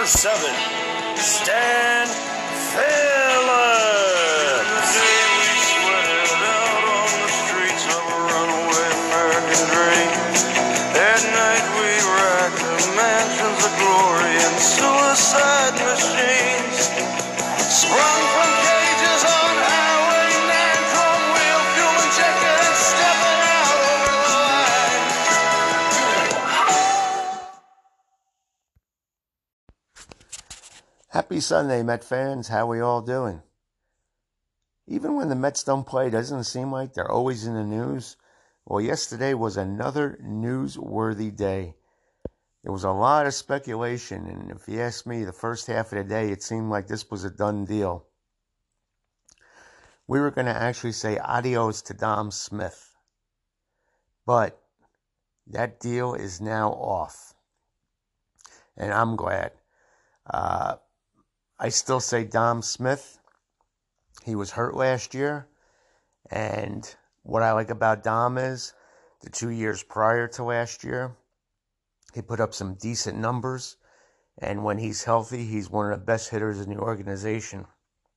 Number 7, Stan Phillips. We sweated out on the streets of a runaway American dream. At night we racked the mansions of glory and suicide machines. Sprung from cages on highway 9, chrome wheel, fuel injected, and stepping out over the line. Happy Sunday, Met fans. How we all doing? Even when the Mets don't play, doesn't it seem like they're always in the news? Well, yesterday was another newsworthy day. There was a lot of speculation, and if you ask me, the first half of the day, it seemed like this was a done deal. We were going to actually say adios to Dom Smith, but that deal is now off, and I'm glad. I still say Dom Smith. He was hurt last year, and what I like about Dom is the 2 years prior to last year, he put up some decent numbers, and when he's healthy, he's one of the best hitters in the organization.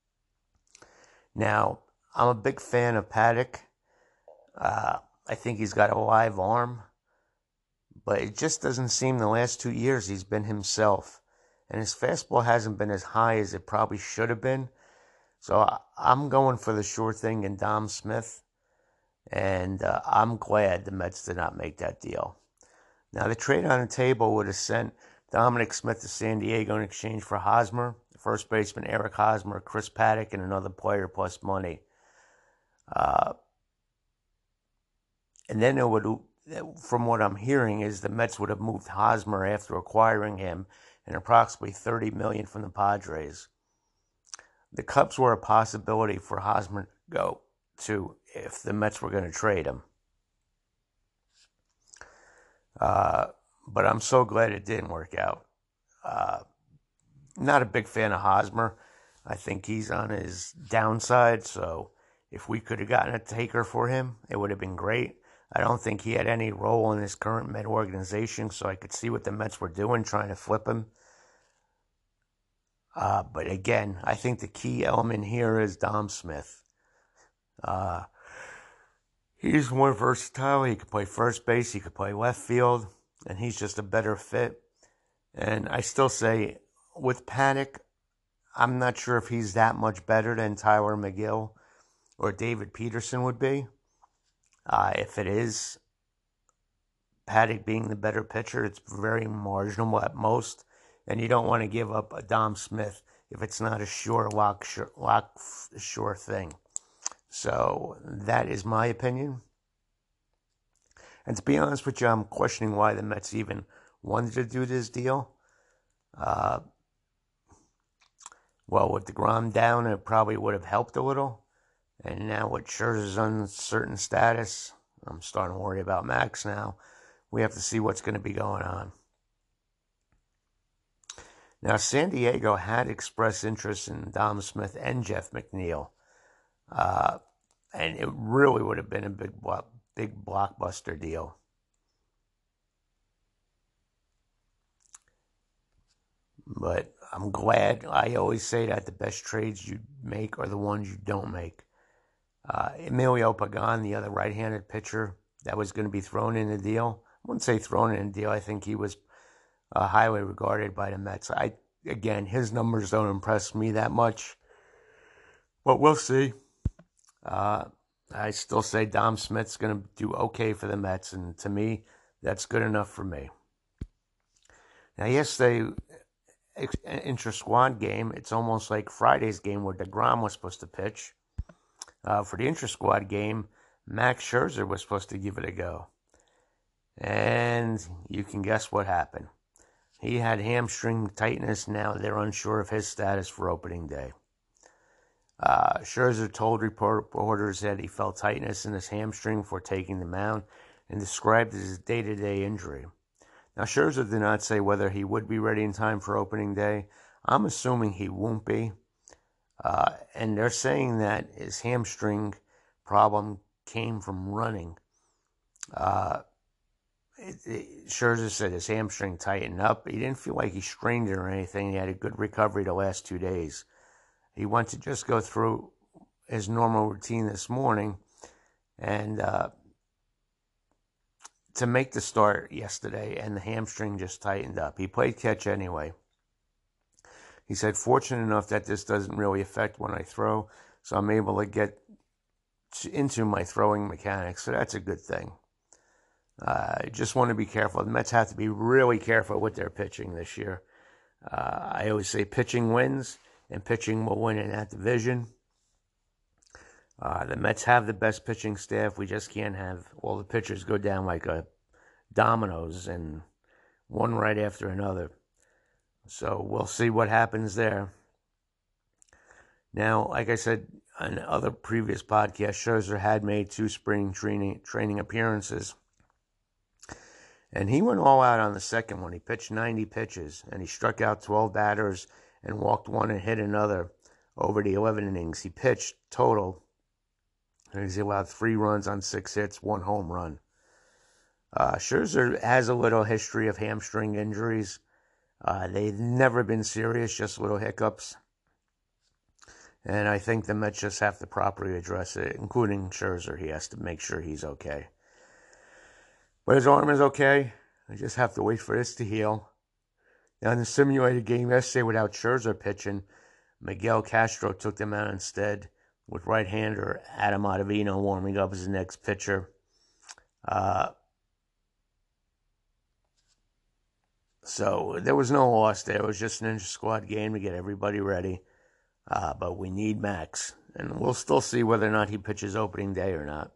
Now, I'm a big fan of Paddock. I think he's got a live arm, but it just doesn't seem the last 2 years he's been himself. And his fastball hasn't been as high as it probably should have been. So I'm going for the sure thing in Dom Smith. And I'm glad the Mets did not make that deal. Now, the trade on the table would have sent Dominic Smith to San Diego in exchange for Hosmer, first baseman Eric Hosmer, Chris Paddock, and another player plus money. And then it would, from what I'm hearing, is the Mets would have moved Hosmer after acquiring him and approximately $30 million from the Padres. The Cubs were a possibility for Hosmer to go to if the Mets were going to trade him. But I'm so glad it didn't work out. Not a big fan of Hosmer. I think he's on his downside, so if we could have gotten a taker for him, it would have been great. I don't think he had any role in his current Met organization, so I could see what the Mets were doing, trying to flip him. But again, I think the key element here is Dom Smith. He's more versatile. He could play first base. He could play left field. And he's just a better fit. And I still say, with Paddock, I'm not sure if he's that much better than Tyler McGill or David Peterson would be. If it is Paddock being the better pitcher, it's very marginal at most. And you don't want to give up a Dom Smith if it's not a sure thing. So that is my opinion. And to be honest with you, I'm questioning why the Mets even wanted to do this deal. Well, with DeGrom down, it probably would have helped a little. And now with Scherzer's uncertain status, I'm starting to worry about Max now. We have to see what's going to be going on. Now, San Diego had expressed interest in Dom Smith and Jeff McNeil. And it really would have been a big blockbuster deal. But I'm glad. I always say that the best trades you make are the ones you don't make. Emilio Pagan, the other right-handed pitcher that was going to be thrown in the deal. I wouldn't say thrown in the deal. I think he was highly regarded by the Mets. Again, his numbers don't impress me that much. But we'll see. I still say Dom Smith's going to do okay for the Mets, and to me, that's good enough for me. Now, yesterday, intra-squad game, it's almost like Friday's game where DeGrom was supposed to pitch. For the intra-squad game, Max Scherzer was supposed to give it a go. And you can guess what happened. He had hamstring tightness. Now they're unsure of his status for opening day. Scherzer told reporters that he felt tightness in his hamstring before taking the mound and described it as a day-to-day injury. Now, Scherzer did not say whether he would be ready in time for opening day. I'm assuming he won't be. And they're saying that his hamstring problem came from running. Scherzer said his hamstring tightened up. He didn't feel like he strained it or anything. He had a good recovery the last 2 days. He went to just go through his normal routine this morning, and to make the start yesterday, and the hamstring just tightened up. He played catch anyway. He said, fortunate enough that this doesn't really affect when I throw, so I'm able to get into my throwing mechanics, so that's a good thing. I just want to be careful. The Mets have to be really careful with their pitching this year. I always say pitching wins, and pitching will win in that division. The Mets have the best pitching staff. We just can't have all the pitchers go down like dominoes and one right after another. So we'll see what happens there. Now, like I said on other previous podcasts, Scherzer had made 2 spring training appearances. And he went all out on the second one. He pitched 90 pitches, and he struck out 12 batters and walked one and hit another over the 11 innings. He pitched total, and he's allowed 3 runs on 6 hits, 1 home run. Scherzer has a little history of hamstring injuries. They've never been serious, just little hiccups. And I think the Mets just have to properly address it, including Scherzer. He has to make sure he's okay. But his arm is okay. I just have to wait for this to heal. Now, in the simulated game yesterday without Scherzer pitching, Miguel Castro took them out instead with right-hander Adam Ottavino warming up as the next pitcher. So there was no loss there. It was just an inter-squad game to get everybody ready. But we need Max. And we'll still see whether or not he pitches opening day or not.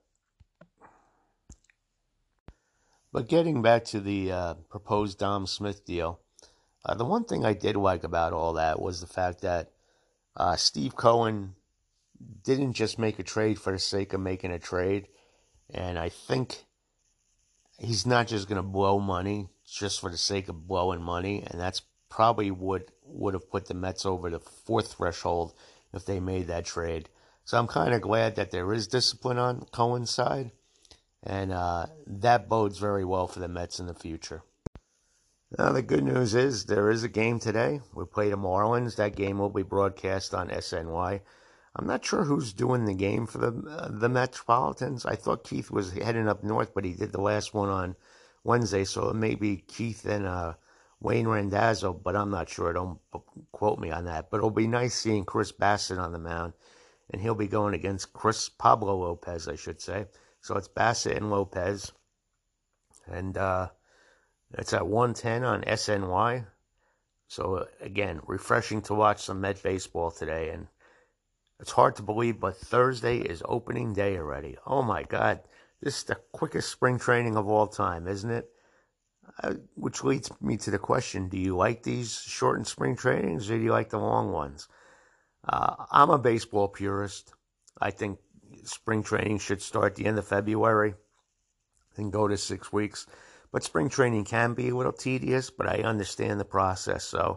But getting back to the proposed Dom Smith deal, the one thing I did like about all that was the fact that Steve Cohen didn't just make a trade for the sake of making a trade. And I think he's not just going to blow money just for the sake of blowing money. And that's probably what would have put the Mets over the 4th threshold if they made that trade. So I'm kind of glad that there is discipline on Cohen's side. And that bodes very well for the Mets in the future. Now, the good news is there is a game today. We play the Marlins. That game will be broadcast on SNY. I'm not sure who's doing the game for the Metropolitans. I thought Keith was heading up north, but he did the last one on Wednesday, so it may be Keith and Wayne Randazzo, but I'm not sure. Don't quote me on that. But it'll be nice seeing Chris Bassett on the mound, and he'll be going against Pablo Lopez, I should say. So it's Bassett and Lopez, and it's at 1:10 on SNY. So again, refreshing to watch some Met baseball today, and it's hard to believe, but Thursday is opening day already. Oh my God, this is the quickest spring training of all time, isn't it? Which leads me to the question, do you like these shortened spring trainings, or do you like the long ones? I'm a baseball purist. I think spring training should start at the end of February and go to 6 weeks. But spring training can be a little tedious, but I understand the process. So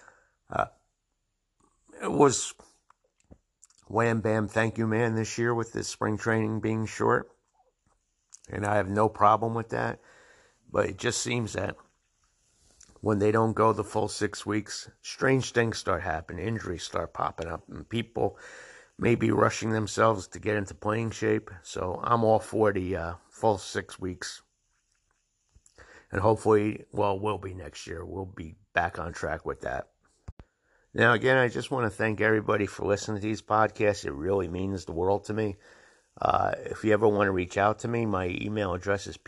it was wham, bam, thank you, man, this year with this spring training being short. And I have no problem with that. But it just seems that when they don't go the full 6 weeks, strange things start happening. Injuries start popping up, and people may be rushing themselves to get into playing shape. So I'm all for the full 6 weeks. And hopefully, well, we'll be next year. We'll be back on track with that. Now, again, I just want to thank everybody for listening to these podcasts. It really means the world to me. If you ever want to reach out to me, my email address is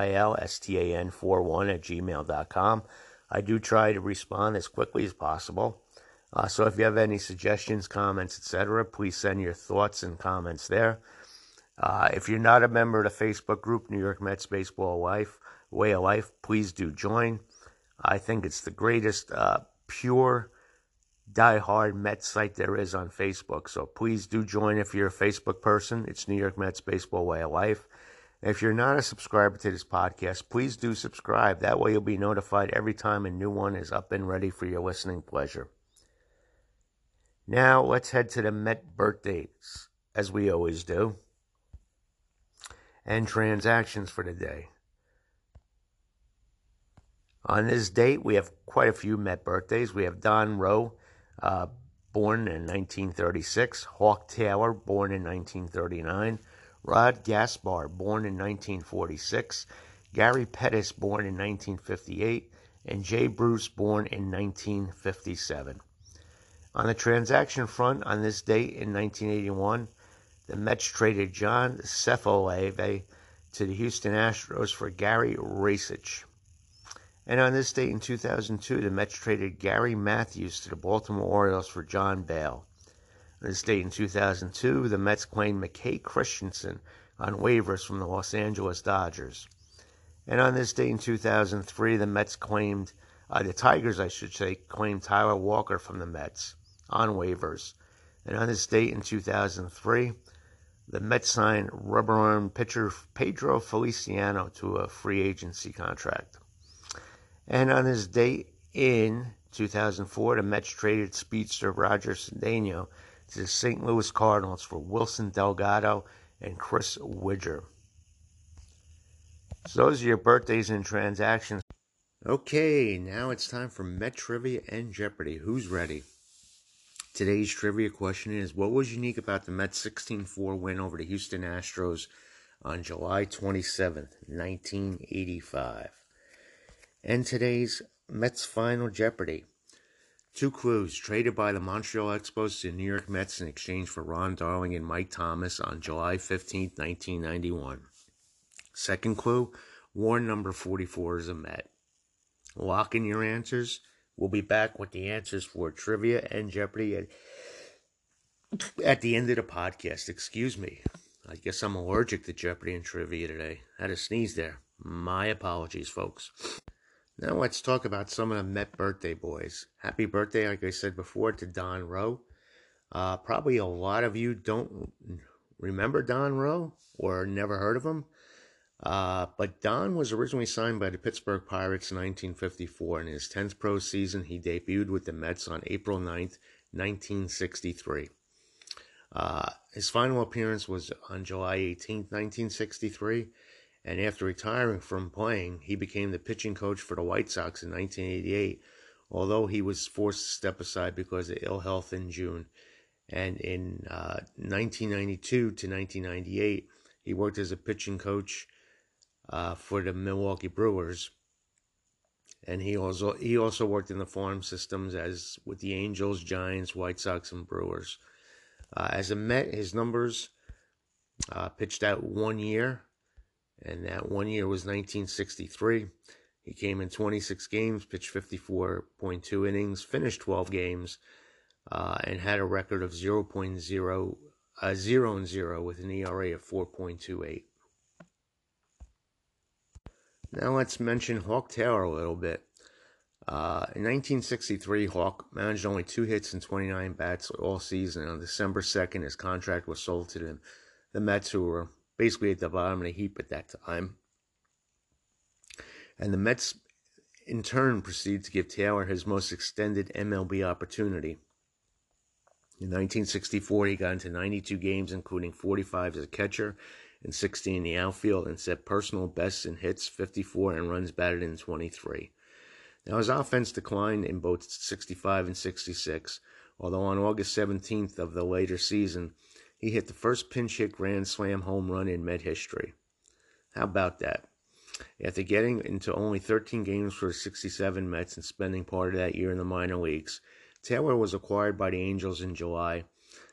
philstan41@gmail.com. I do try to respond as quickly as possible. So if you have any suggestions, comments, etc., please send your thoughts and comments there. If you're not a member of the Facebook group, New York Mets Baseball Way of Life, please do join. I think it's the greatest pure, die-hard Mets site there is on Facebook. So please do join if you're a Facebook person. It's New York Mets Baseball Way of Life. If you're not a subscriber to this podcast, please do subscribe. That way you'll be notified every time a new one is up and ready for your listening pleasure. Now let's head to the Met birthdays, as we always do, and transactions for the day. On this date, we have quite a few Met birthdays. We have Don Rowe, born in 1936, Hawk Taylor, born in 1939, Rod Gaspar, born in 1946, Gary Pettis, born in 1958, and Jay Bruce, born in 1957. On the transaction front, on this date in 1981, the Mets traded John Cephaleve to the Houston Astros for Gary Racich. And on this date in 2002, the Mets traded Gary Matthews to the Baltimore Orioles for John Bale. On this date in 2002, the Mets claimed McKay Christensen on waivers from the Los Angeles Dodgers. And on this date in 2003, the Tigers claimed Tyler Walker from the Mets on waivers. And on this date in 2003, the Mets signed rubber-arm pitcher Pedro Feliciano to a free agency contract. And on this date in 2004, the Mets traded speedster Roger Cedeno to the St. Louis Cardinals for Wilson Delgado and Chris Widger. So those are your birthdays and transactions. Okay, now it's time for Met Trivia and Jeopardy. Who's ready? Today's trivia question is, what was unique about the Mets' 16-4 win over the Houston Astros on July 27th, 1985? And today's Mets final Jeopardy. 2 clues. Traded by the Montreal Expos to the New York Mets in exchange for Ron Darling and Mike Thomas on July 15th, 1991. Second clue. War number 44 is a Met. Lock in your answers. We'll be back with the answers for Trivia and Jeopardy at the end of the podcast. Excuse me. I guess I'm allergic to Jeopardy and Trivia today. I had a sneeze there. My apologies, folks. Now let's talk about some of the Met birthday boys. Happy birthday, like I said before, to Don Rowe. Probably a lot of you don't remember Don Rowe or never heard of him. But Don was originally signed by the Pittsburgh Pirates in 1954. In his 10th pro season, he debuted with the Mets on April 9th, 1963. His final appearance was on July 18th, 1963. And after retiring from playing, he became the pitching coach for the White Sox in 1988, although he was forced to step aside because of ill health in June. And in 1992 to 1998, he worked as a pitching coach for the Milwaukee Brewers. And he also worked in the farm systems as with the Angels, Giants, White Sox, and Brewers. As a Met, his numbers pitched out 1 year. And that 1 year was 1963. He came in 26 games, pitched 54.2 innings, finished 12 games, and had a record of 0.0 with an ERA of 4.28. Now let's mention Hawk Taylor a little bit. In 1963, Hawk managed only 2 hits and 29 bats all season. On December 2nd, his contract was sold to the Mets, who were basically at the bottom of the heap at that time. And the Mets, in turn, proceeded to give Taylor his most extended MLB opportunity. In 1964, he got into 92 games, including 45 as a catcher and 60 in the outfield, and set personal bests in hits, 54, and runs batted in 23. Now, his offense declined in both 65 and 66, although on August 17th of the later season, he hit the first pinch-hit grand slam home run in Met history. How about that? After getting into only 13 games for the 67 Mets and spending part of that year in the minor leagues, Taylor was acquired by the Angels in July,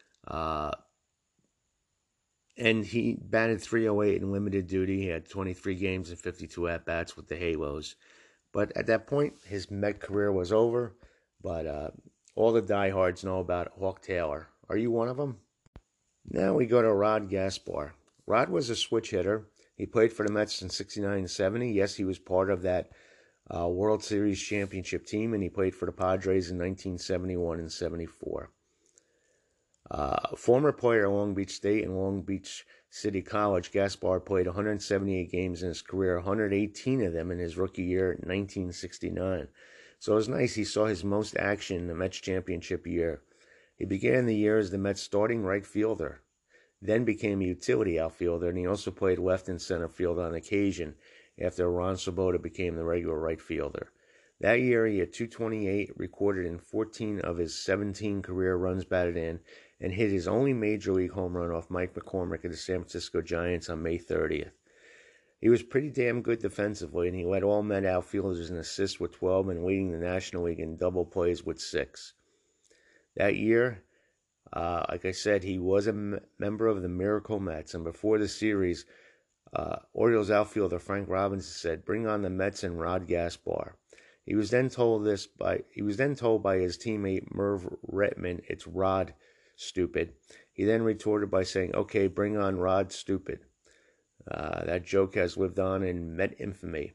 and he batted .308 in limited duty. He had 23 games and 52 at-bats with the Halos. But at that point, his Met career was over, but all the diehards know about Hawk Taylor. Are you one of them? Now we go to Rod Gaspar. Rod was a switch hitter. He played for the Mets in 69 and 70. Yes, he was part of that World Series championship team, and he played for the Padres in 1971 and 74. Former player at Long Beach State and Long Beach City College, Gaspar played 178 games in his career, 118 of them in his rookie year in 1969. So it was nice. He saw his most action in the Mets championship year. He began the year as the Mets starting right fielder, then became a utility outfielder, and he also played left and center field on occasion after Ron Swoboda became the regular right fielder. That year, he had 228 recorded in 14 of his 17 career runs batted in, and hit his only major league home run off Mike McCormick of the San Francisco Giants on May 30th. He was pretty damn good defensively, and he led all Met outfielders in assists with 12 and leading the National League in double plays with 6. That year, like I said, he was a member of the Miracle Mets, and before the series, Orioles outfielder Frank Robinson said, "Bring on the Mets and Rod Gaspar." He was then told by his teammate Merv Retman, "It's Rod, stupid." He then retorted by saying, "Okay, bring on Rod, stupid." That joke has lived on in Met infamy.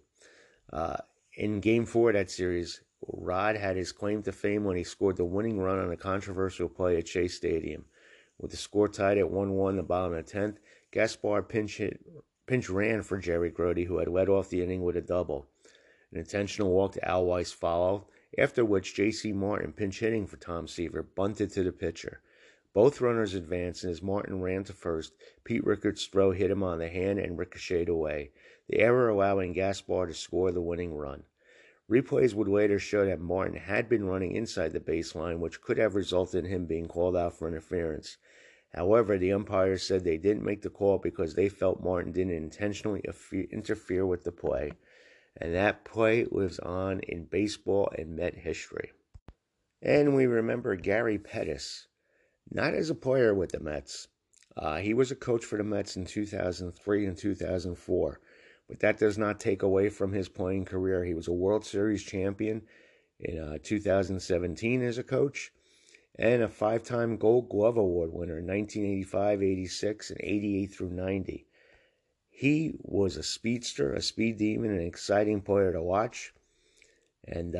In Game 4 of that series, Rod had his claim to fame when he scored the winning run on a controversial play at Shea Stadium. With the score tied at 1-1 the bottom of the 10th, Gaspar pinch ran for Jerry Grote, who had led off the inning with a double. An intentional walk to Al Weiss followed, after which J.C. Martin, pinch hitting for Tom Seaver, bunted to the pitcher. Both runners advanced, and as Martin ran to first, Pete Rickard's throw hit him on the hand and ricocheted away, the error allowing Gaspar to score the winning run. Replays would later show that Martin had been running inside the baseline, which could have resulted in him being called out for interference. However, the umpires said they didn't make the call because they felt Martin didn't intentionally interfere with the play. And that play lives on in baseball and Met history. And we remember Gary Pettis, not as a player with the Mets. He was a coach for the Mets in 2003 and 2004, but that does not take away from his playing career. He was a World Series champion in 2017 as a coach, and a 5-time Gold Glove Award winner in 1985, 86, and 88 through 90. He was a speedster, a speed demon, an exciting player to watch. And,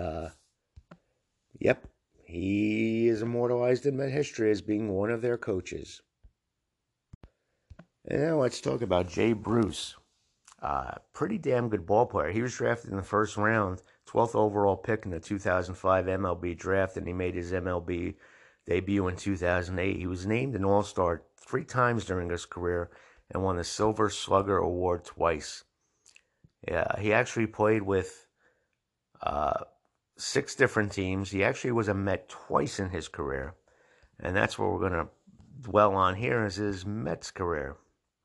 he is immortalized in Met history as being one of their coaches. And now let's talk about Jay Bruce. Pretty damn good ball player. He was drafted in the first round, 12th overall pick in the 2005 MLB draft, and he made his MLB debut in 2008. He was named an All-Star 3 times during his career and won the Silver Slugger Award twice. He actually played with 6 different teams. He actually was a Met twice in his career, and that's what we're going to dwell on here is his Mets career.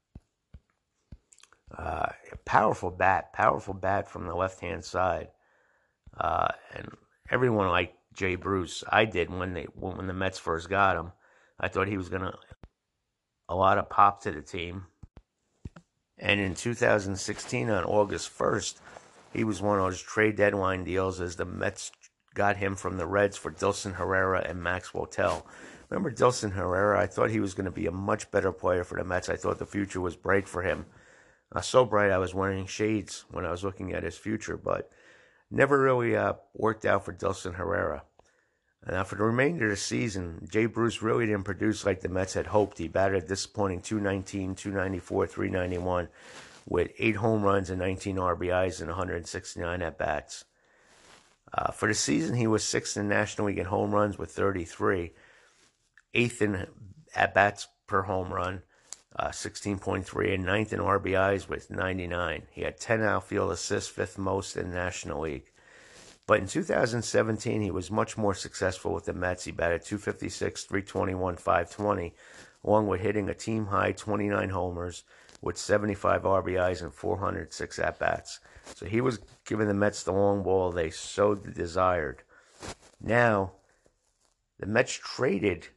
Powerful bat from the left-hand side, and everyone liked Jay Bruce. I did when the Mets first got him. I thought he was going to a lot of pop to the team. And in 2016, on August 1st, he was one of those trade deadline deals as the Mets got him from the Reds for Dilson Herrera and Max Wotel. Remember Dilson Herrera? I thought he was going to be a much better player for the Mets. I thought the future was bright for him. So bright I was wearing shades when I was looking at his future, but never really worked out for Dilson Herrera. Now, for the remainder of the season, Jay Bruce really didn't produce like the Mets had hoped. He batted a disappointing .219, .294, .391 with 8 home runs and 19 RBIs and 169 at-bats. For the season, he was 6th in the National League in home runs with 33, 8th in at-bats per home run, 16.3, and 9th in RBIs with 99. He had 10 outfield assists, 5th most in the National League. But in 2017, he was much more successful with the Mets. He batted .256, .321, .520, along with hitting a team-high 29 homers with 75 RBIs and 406 at-bats. So he was giving the Mets the long ball they so desired. Now, the Mets traded...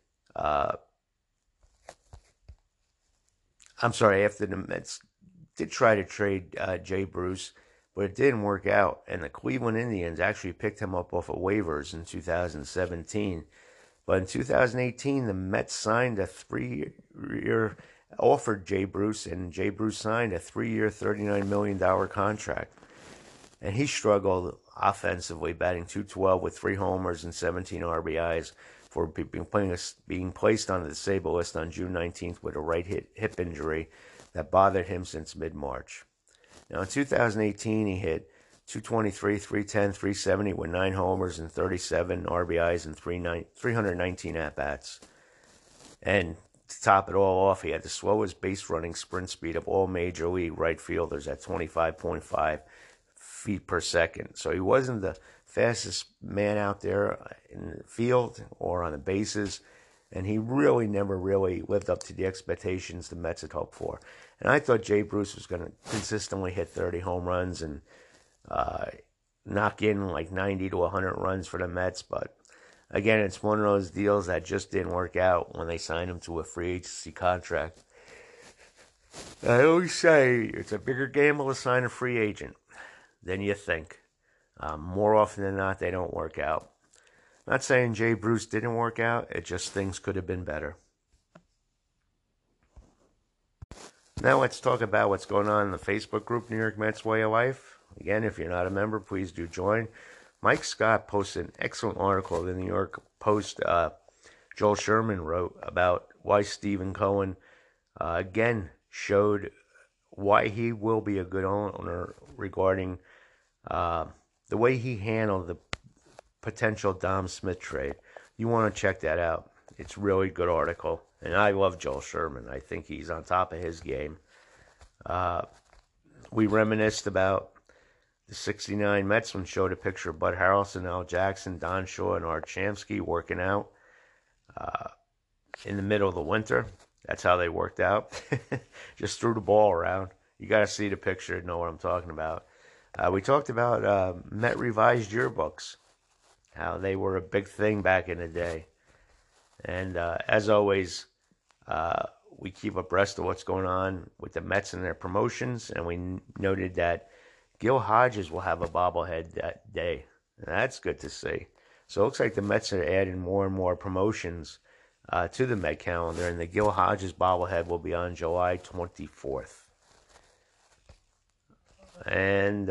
after the Mets did try to trade Jay Bruce, but it didn't work out, and the Cleveland Indians actually picked him up off of waivers in 2017. But in 2018, the Mets signed a 3-year, offered Jay Bruce, and Jay Bruce signed a 3-year, $39 million contract. And he struggled offensively, batting .212 with 3 homers and 17 RBIs for being placed on the disabled list on June 19th with a right hip injury that bothered him since mid-March. Now, in 2018, he hit .223, .310, .370 with 9 homers and 37 RBIs and 319 at-bats. And to top it all off, he had the slowest base-running sprint speed of all Major League right fielders at 25.5 feet per second. So he wasn't the fastest man out there in the field or on the bases. And he really never really lived up to the expectations the Mets had hoped for. And I thought Jay Bruce was going to consistently hit 30 home runs and knock in like 90 to 100 runs for the Mets. But again, it's one of those deals that just didn't work out when they signed him to a free agency contract. I always say it's a bigger gamble to sign a free agent than you think. More often than not, they don't work out. Not saying Jay Bruce didn't work out, it just things could have been better. Now let's talk about what's going on in the Facebook group, New York Mets Way of Life. Again, if you're not a member, please do join. Mike Scott posted an excellent article in the New York Post. Joel Sherman wrote about why Stephen Cohen, again, showed why he will be a good owner regarding the way he handled the potential Dom Smith trade. You want to check that out. It's a really good article. And I love Joel Sherman. I think he's on top of his game. We reminisced about the 69 Mets when showed a picture of Bud Harrelson, Al Jackson, Don Shaw, and Art Shamsky working out in the middle of the winter. That's how they worked out. Just threw the ball around. You got to see the picture to know what I'm talking about. We talked about Met revised yearbooks, how they were a big thing back in the day. And as always, we keep abreast of what's going on with the Mets and their promotions. And we noted that Gil Hodges will have a bobblehead that day. And that's good to see. So it looks like the Mets are adding more and more promotions to the Met calendar. And the Gil Hodges bobblehead will be on July 24th. And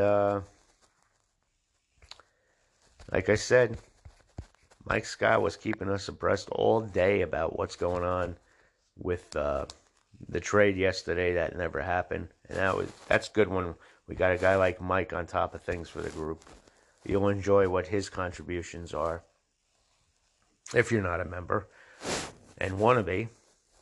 like I said, Mike Scott was keeping us abreast all day about what's going on with the trade yesterday that never happened. And that's good when we got a guy like Mike on top of things for the group. You'll enjoy what his contributions are if you're not a member and want to be.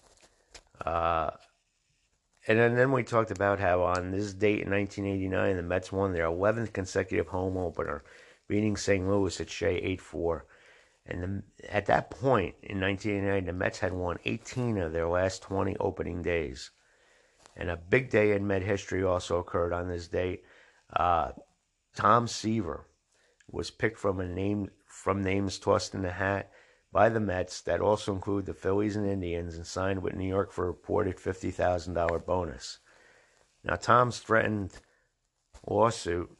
And then we talked about how on this date in 1989, the Mets won their 11th consecutive home opener, beating St. Louis at Shea 8-4. And at that point in 1989, the Mets had won 18 of their last 20 opening days. And a big day in Met history also occurred on this date. Tom Seaver was picked from names tossed in the hat by the Mets that also include the Phillies and Indians, and signed with New York for a reported $50,000 bonus. Now, Tom's threatened lawsuit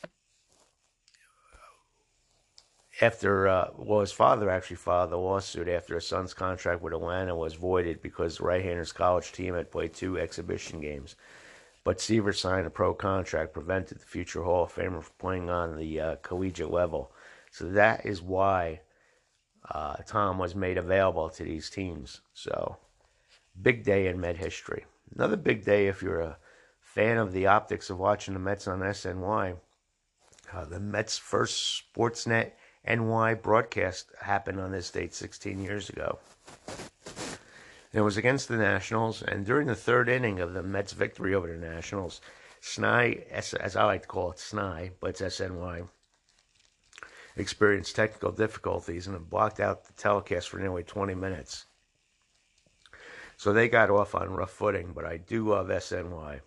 after, his father actually filed the lawsuit after his son's contract with Atlanta was voided because the right-handers college team had played 2 exhibition games. But Seaver signed a pro contract, prevented the future Hall of Famer from playing on the collegiate level. So that is why Tom was made available to these teams. So, big day in Met history. Another big day if you're a fan of the optics of watching the Mets on SNY. The Mets' first Sportsnet NY broadcast happened on this date 16 years ago. It was against the Nationals, and during the third inning of the Mets' victory over the Nationals, SNY, as I like to call it, SNY, but it's SNY, experienced technical difficulties and have blocked out the telecast for nearly 20 minutes. So they got off on rough footing, but I do love SNY.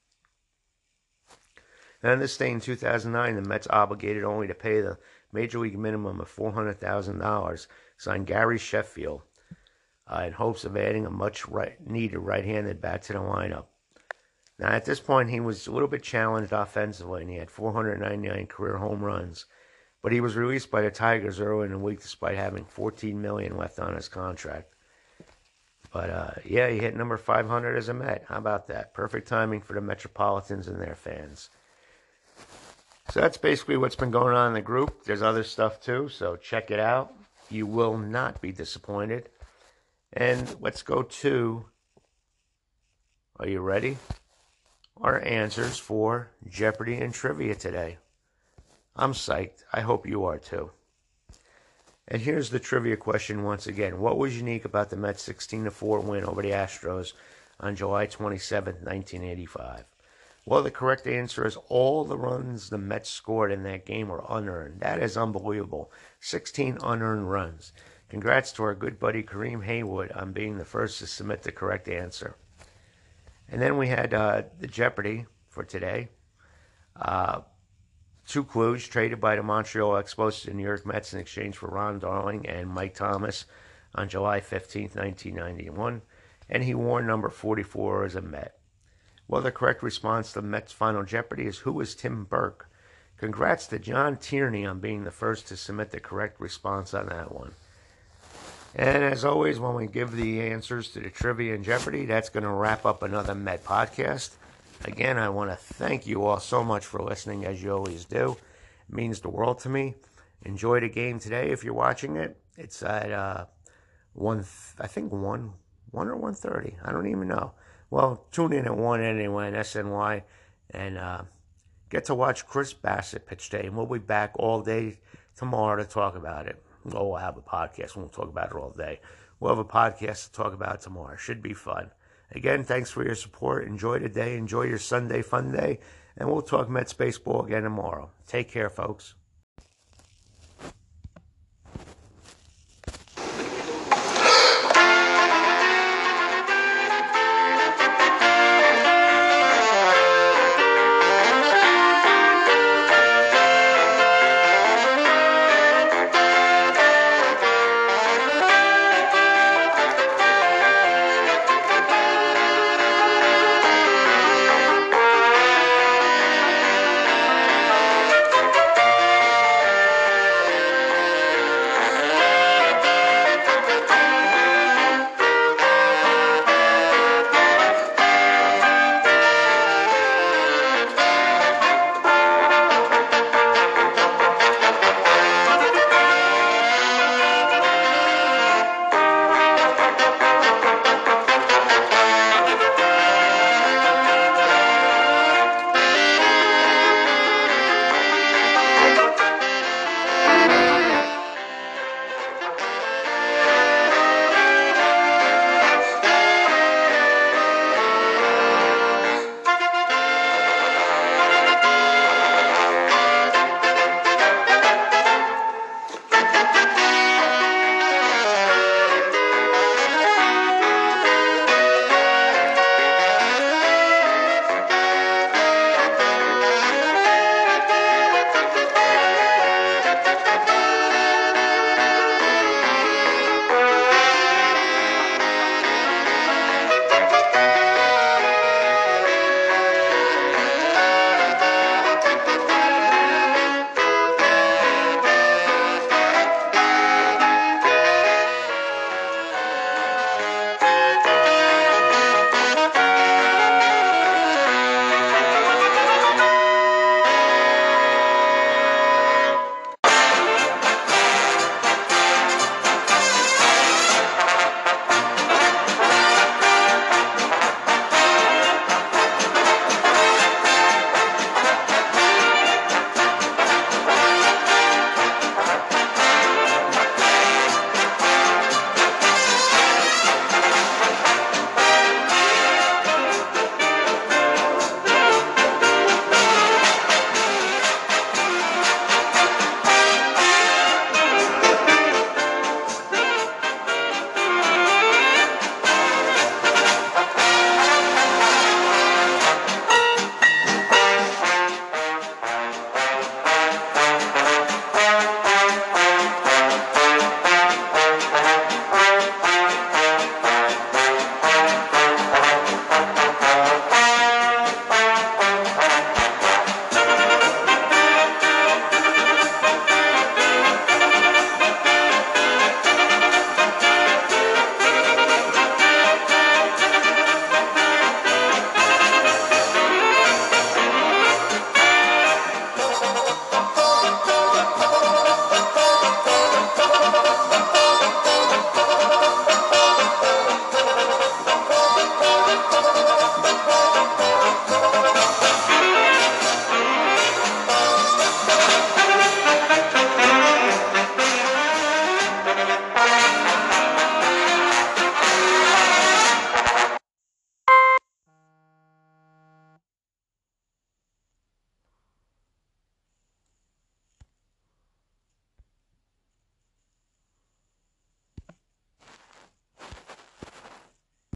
And on this day in 2009, the Mets, obligated only to pay the Major League minimum of $400,000, signed Gary Sheffield in hopes of adding a much-needed right-handed bat to the lineup. Now, at this point, he was a little bit challenged offensively, and he had 499 career home runs. But he was released by the Tigers early in the week despite having $14 million left on his contract. But, he hit number 500 as a Met. How about that? Perfect timing for the Metropolitans and their fans. So that's basically what's been going on in the group. There's other stuff too, so check it out. You will not be disappointed. And let's go to, are you ready? Our answers for Jeopardy and Trivia today. I'm psyched. I hope you are too. And here's the trivia question once again. What was unique about the Mets' 16-4 win over the Astros on July 27, 1985? Well, the correct answer is all the runs the Mets scored in that game were unearned. That is unbelievable. 16 unearned runs. Congrats to our good buddy Kareem Haywood on being the first to submit the correct answer. And then we had the Jeopardy for today. 2 clues traded by the Montreal Expos to the New York Mets in exchange for Ron Darling and Mike Thomas on July 15, 1991. And he wore number 44 as a Met. Well, the correct response to the Mets' Final Jeopardy is who was Tim Burke? Congrats to John Tierney on being the first to submit the correct response on that one. And as always, when we give the answers to the Trivia and Jeopardy, that's going to wrap up another Met podcast. Again, I want to thank you all so much for listening, as you always do. It means the world to me. Enjoy the game today if you're watching it. It's at 1 or 1:30. I don't even know. Well, tune in at 1 anyway on SNY and get to watch Chris Bassett pitch today. And we'll be back all day tomorrow to talk about it. Well, we'll have a podcast. We won't talk about it all day. We'll have a podcast to talk about tomorrow. Should be fun. Again, thanks for your support. Enjoy the day. Enjoy your Sunday fun day. And we'll talk Mets baseball again tomorrow. Take care, folks.